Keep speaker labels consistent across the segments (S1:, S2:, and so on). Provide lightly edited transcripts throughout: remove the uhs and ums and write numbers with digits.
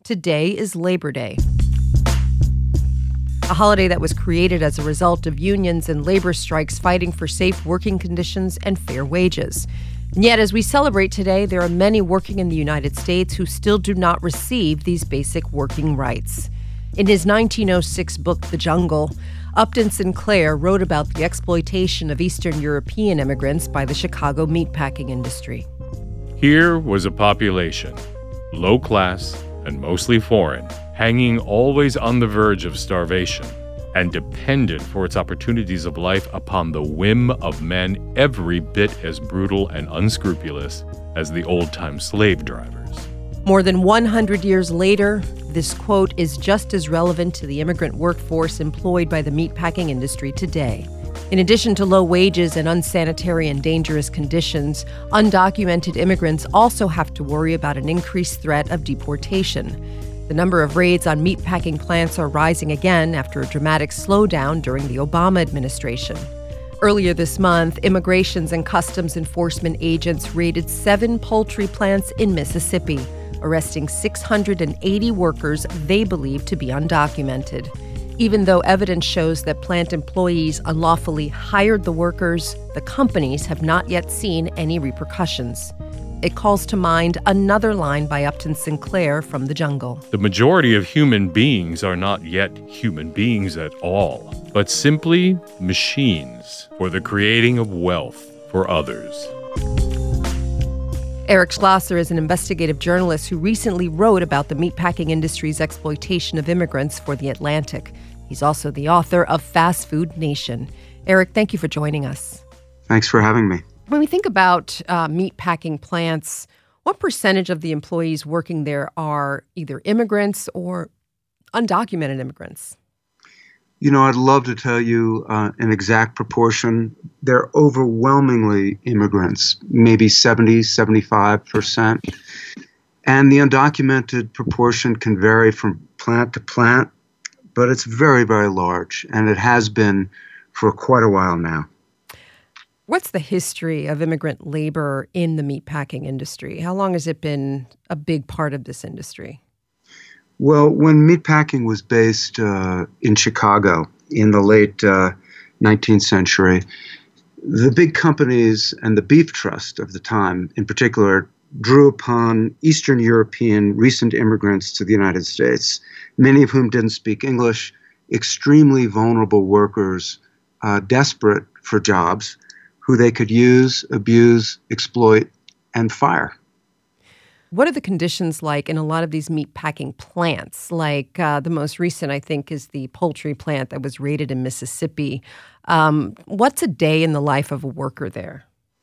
S1: Today is Labor Day, a holiday that was created as a result of unions and labor strikes fighting for safe working conditions and fair wages. And yet, as we celebrate today, there are many working in the United States who still do not receive these basic working rights. In his 1906 book, The Jungle, Upton Sinclair wrote about the exploitation of Eastern European immigrants by the Chicago meatpacking industry.
S2: Here was a population, low class and mostly foreign, hanging always on the verge of starvation and dependent for its opportunities of life upon the whim of men every bit as brutal and unscrupulous as the old-time slave drivers.
S1: More than 100 years later, this quote is just as relevant to the immigrant workforce employed by the meatpacking industry today. In addition to low wages and unsanitary and dangerous conditions, undocumented immigrants also have to worry about an increased threat of deportation. The number of raids on meatpacking plants are rising again after a dramatic slowdown during the Obama administration. Earlier this month, Immigrations and Customs Enforcement agents raided 7 poultry plants in Mississippi, arresting 680 workers they believe to be undocumented. Even though evidence shows that plant employees unlawfully hired the workers, the companies have not yet seen any repercussions. It calls to mind another line by Upton Sinclair from The Jungle.
S2: The majority of human beings are not yet human beings at all, but simply machines for the creating of wealth for others.
S1: Eric Schlosser is an investigative journalist who recently wrote about the meatpacking industry's exploitation of immigrants for The Atlantic. He's also the author of Fast Food Nation. Eric, thank you for joining us.
S3: Thanks for having me.
S1: When we think about meatpacking plants, what percentage of the employees working there are either immigrants or undocumented immigrants?
S3: You know, I'd love to tell you an exact proportion. They're overwhelmingly immigrants, maybe 70, 75%. And the undocumented proportion can vary from plant to plant, but it's very, very large, and it has been for quite a while now.
S1: What's the history of immigrant labor in the meatpacking industry? How long has it been a big part of this industry?
S3: Well, when meatpacking was based in Chicago in the late 19th century, the big companies and the beef trust of the time in particular drew upon Eastern European recent immigrants to the United States, many of whom didn't speak English, extremely vulnerable workers, desperate for jobs, who they could use, abuse, exploit, and fire.
S1: What are the conditions like in a lot of these meatpacking plants? Like the most recent, I think, is the poultry plant that was raided in Mississippi. What's a day in the life of a worker there?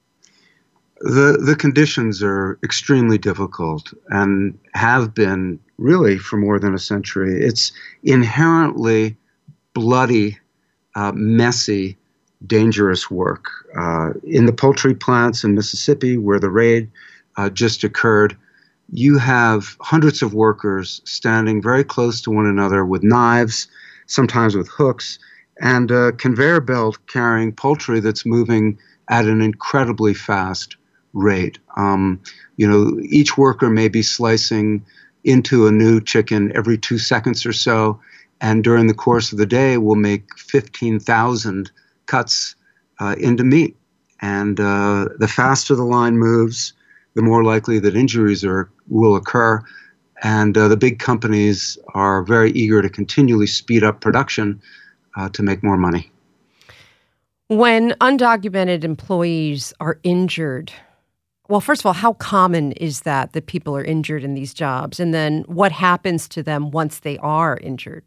S3: The conditions are extremely difficult and have been really for more than a century. It's inherently bloody, messy, dangerous work. In the poultry plants in Mississippi, where the raid just occurred, you have hundreds of workers standing very close to one another with knives, sometimes with hooks, and a conveyor belt carrying poultry that's moving at an incredibly fast rate. Each worker may be slicing into a new chicken every 2 seconds or so, and during the course of the day will make 15,000 cuts into meat. And the faster the line moves, the more likely that injuries will occur. And the big companies are very eager to continually speed up production to make more money.
S1: When undocumented employees are injured, well, first of all, how common is that people are injured in these jobs? And then what happens to them once they are injured?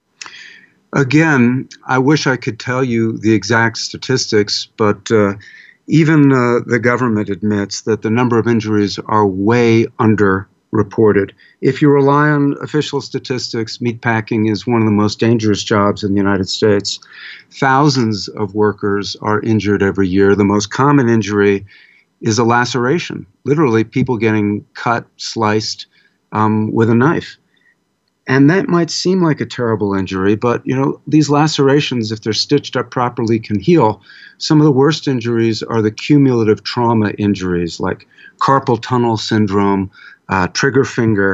S3: Again, I wish I could tell you the exact statistics, but even the government admits that the number of injuries are way underreported. If you rely on official statistics, meatpacking is one of the most dangerous jobs in the United States. Thousands of workers are injured every year. The most common injury is a laceration, literally people getting cut, sliced with a knife. And that might seem like a terrible injury, but these lacerations, if they're stitched up properly, can heal. Some of the worst injuries are the cumulative trauma injuries like carpal tunnel syndrome, trigger finger,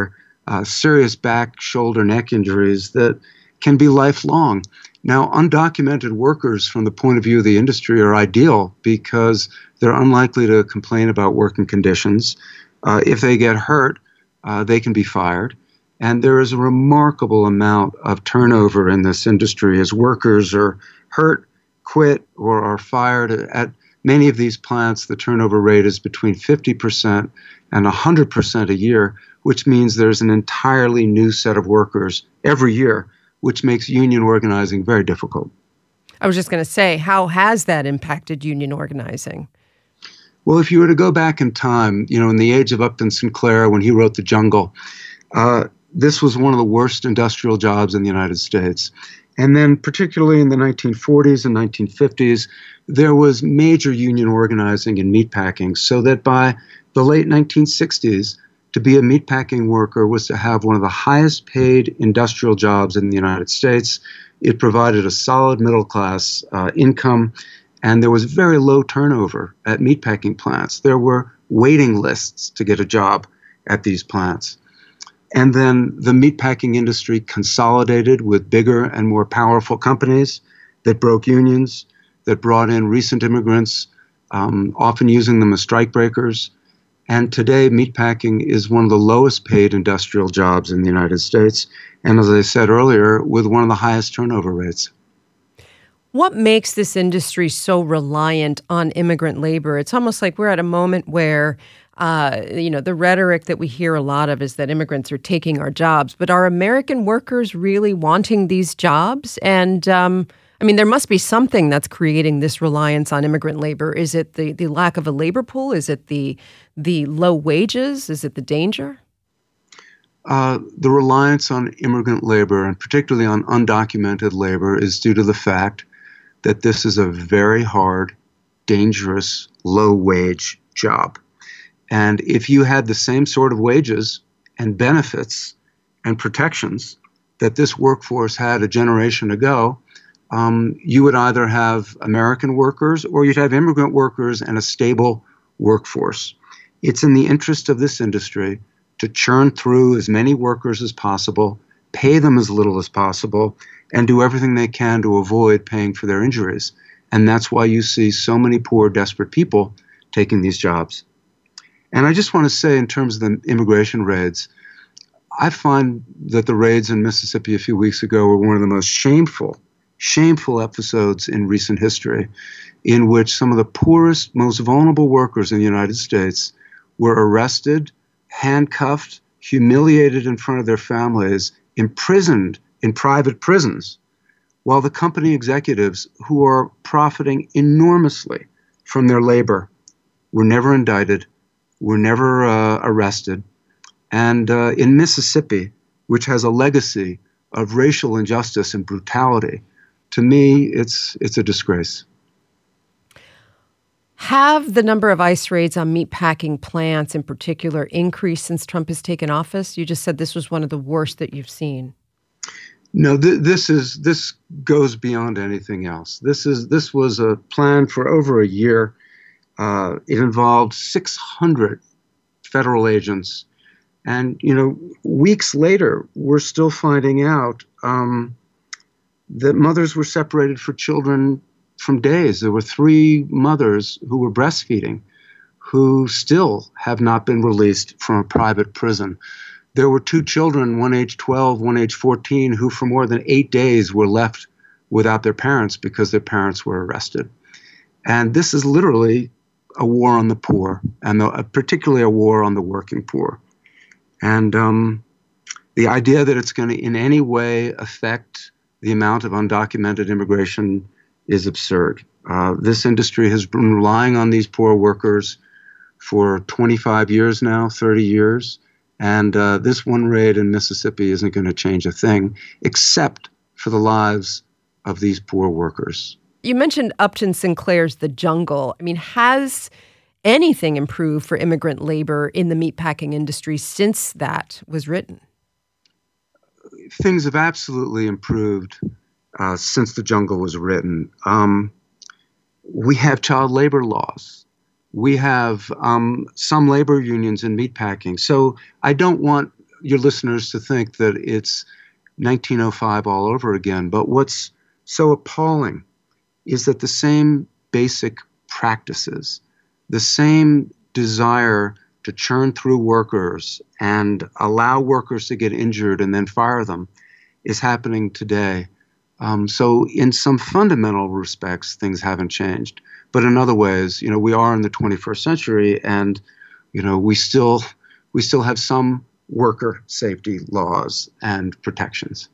S3: serious back, shoulder, neck injuries that can be lifelong. Now, undocumented workers from the point of view of the industry are ideal because they're unlikely to complain about working conditions. If they get hurt, they can be fired. And there is a remarkable amount of turnover in this industry as workers are hurt, quit, or are fired. At many of these plants, the turnover rate is between 50% and 100% a year, which means there's an entirely new set of workers every year, which makes union organizing very difficult.
S1: I was just going to say, how has that impacted union organizing?
S3: Well, if you were to go back in time, in the age of Upton Sinclair, when he wrote The Jungle, this was one of the worst industrial jobs in the United States. And then particularly in the 1940s and 1950s, there was major union organizing in meatpacking, so that by the late 1960s, to be a meatpacking worker was to have one of the highest paid industrial jobs in the United States. It provided a solid middle class income, and there was very low turnover at meatpacking plants. There were waiting lists to get a job at these plants. And then the meatpacking industry consolidated with bigger and more powerful companies that broke unions, that brought in recent immigrants, often using them as strikebreakers. And today, meatpacking is one of the lowest paid industrial jobs in the United States. And as I said earlier, with one of the highest turnover rates.
S1: What makes this industry so reliant on immigrant labor? It's almost like we're at a moment where the rhetoric that we hear a lot of is that immigrants are taking our jobs. But are American workers really wanting these jobs? And there must be something that's creating this reliance on immigrant labor. Is it the lack of a labor pool? Is it the low wages? Is it the danger?
S3: The reliance on immigrant labor, and particularly on undocumented labor, is due to the fact that this is a very hard, dangerous, low-wage job. And if you had the same sort of wages and benefits and protections that this workforce had a generation ago, you would either have American workers or you'd have immigrant workers and a stable workforce. It's in the interest of this industry to churn through as many workers as possible, pay them as little as possible, and do everything they can to avoid paying for their injuries. And that's why you see so many poor, desperate people taking these jobs. And I just want to say, in terms of the immigration raids, I find that the raids in Mississippi a few weeks ago were one of the most shameful episodes in recent history, in which some of the poorest, most vulnerable workers in the United States were arrested, handcuffed, humiliated in front of their families, imprisoned in private prisons, while the company executives, who are profiting enormously from their labor, were never indicted, were never arrested. And in Mississippi, which has a legacy of racial injustice and brutality, to me, it's a disgrace.
S1: Have the number of ICE raids on meatpacking plants in particular increased since Trump has taken office? You just said this was one of the worst that you've seen.
S3: No, this goes beyond anything else. This was a plan for over a year. It involved 600 federal agents. And, weeks later, we're still finding out that mothers were separated for children from days. There were 3 mothers who were breastfeeding who still have not been released from a private prison. There were 2 children, one age 12, one age 14, who for more than 8 days were left without their parents because their parents were arrested. And this is literally a war on the poor, and particularly a war on the working poor. And the idea that it's going to in any way affect the amount of undocumented immigration is absurd. This industry has been relying on these poor workers for 25 years now, 30 years. And this one raid in Mississippi isn't going to change a thing, except for the lives of these poor workers.
S1: You mentioned Upton Sinclair's The Jungle. Has anything improved for immigrant labor in the meatpacking industry since that was written?
S3: Things have absolutely improved since The Jungle was written. We have child labor laws. We have some labor unions in meatpacking. So I don't want your listeners to think that it's 1905 all over again. But what's so appalling is that the same basic practices, the same desire to churn through workers and allow workers to get injured and then fire them is happening today. So in some fundamental respects, things haven't changed. But in other ways, we are in the 21st century, and we still have some worker safety laws and protections.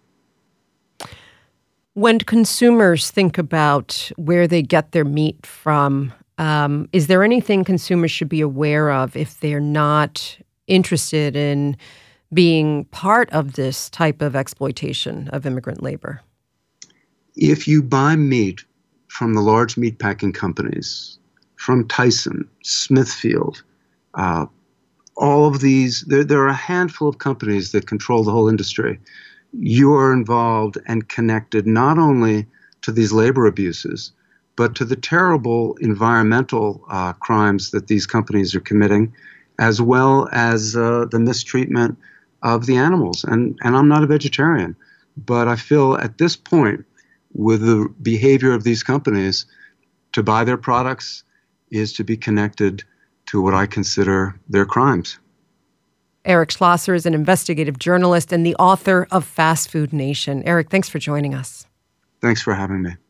S1: When consumers think about where they get their meat from, is there anything consumers should be aware of if they're not interested in being part of this type of exploitation of immigrant labor?
S3: If you buy meat from the large meatpacking companies, from Tyson, Smithfield, all of these, there are a handful of companies that control the whole industry. You are involved and connected not only to these labor abuses, but to the terrible environmental crimes that these companies are committing, as well as the mistreatment of the animals. And I'm not a vegetarian, but I feel at this point, with the behavior of these companies, to buy their products is to be connected to what I consider their crimes.
S1: Eric Schlosser is an investigative journalist and the author of Fast Food Nation. Eric, thanks for joining us.
S3: Thanks for having me.